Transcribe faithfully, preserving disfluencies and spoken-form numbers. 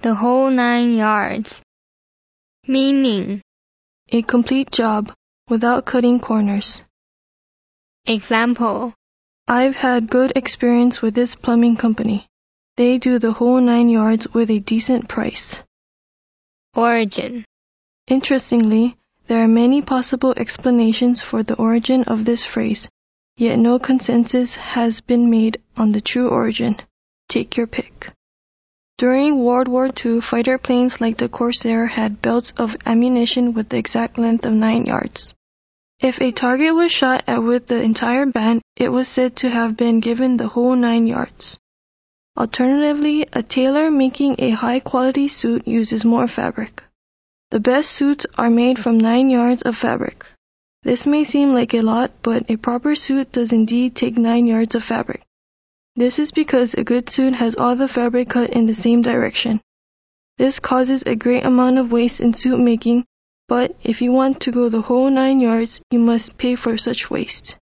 the whole nine yards. Meaning, a complete job without cutting corners. Example, I've had good experience with this plumbing company. They do the whole nine yards with a decent price. Origin. Interestingly, there are many possible explanations for the origin of this phrase, yet no consensus has been made on the true origin. Take your pick. During World War Two, fighter planes like the Corsair had belts of ammunition with the exact length of nine yards. If a target was shot at with the entire band, it was said to have been given the whole nine yards. Alternatively, a tailor making a high-quality suit uses more fabric. The best suits are made from nine yards of fabric. This may seem like a lot, but a proper suit does indeed take nine yards of fabric. This is because a good suit has all the fabric cut in the same direction. This causes a great amount of waste in suit making, but if you want to go the whole nine yards, you must pay for such waste.